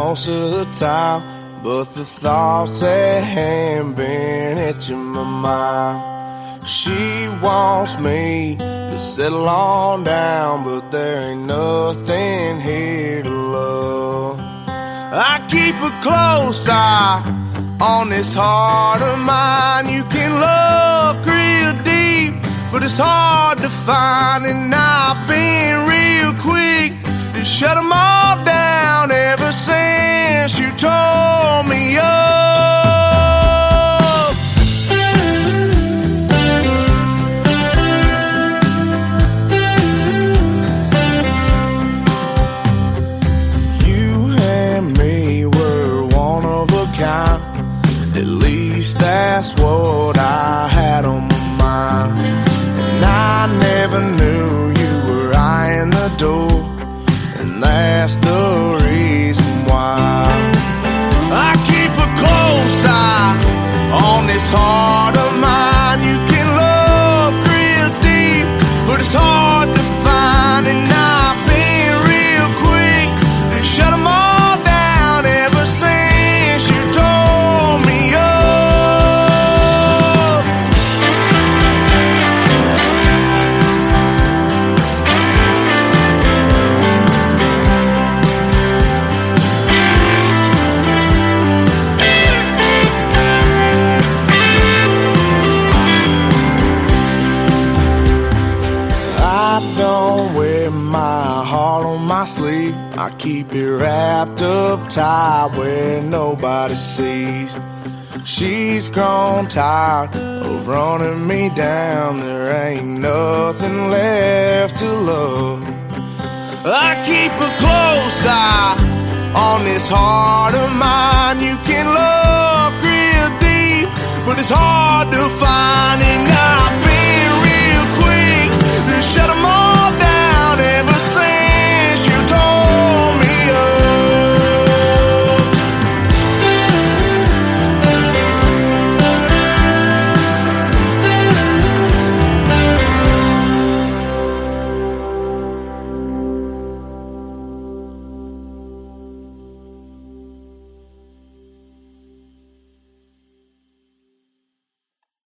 most of the time, but the thoughts that haven't been itching my mind. She wants me to settle on down, but there ain't nothing here to love. I keep a close eye on this heart of mine. You can look real deep, but it's hard to find. And I've been real quick to shut them all down ever since you tore me up. You and me were one of a kind. At least that's what I had on my mind. And I never knew you were eyeing the door, and that's the reason why. I keep a close eye on this heart of mine. You can look real deep, but it's hard to find. And I've been real quick to shut them all down ever since you tore me up. I don't wear my heart on my sleeve. I keep it wrapped up tight where nobody sees. She's grown tired of running me down. There ain't nothing left to love. I keep a close eye on this heart of mine. You can look real deep, but it's hard to find. And I've been real quick to shut them all